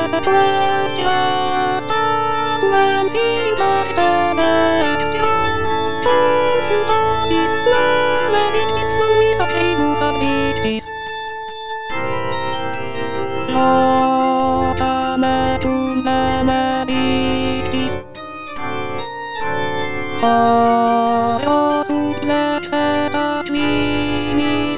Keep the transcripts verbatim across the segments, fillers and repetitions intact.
was at last just a glancing by the next time. Thousands of these melodies flung me the tables of beaches. Loka tu melodies. Oh, so let's set up dreamies.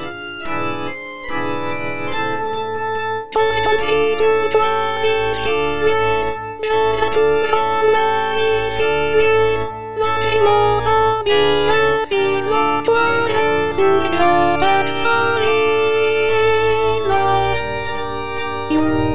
Joy don't need to trust in series. Better to run many series. Nothing more of me as in what was as we have story. You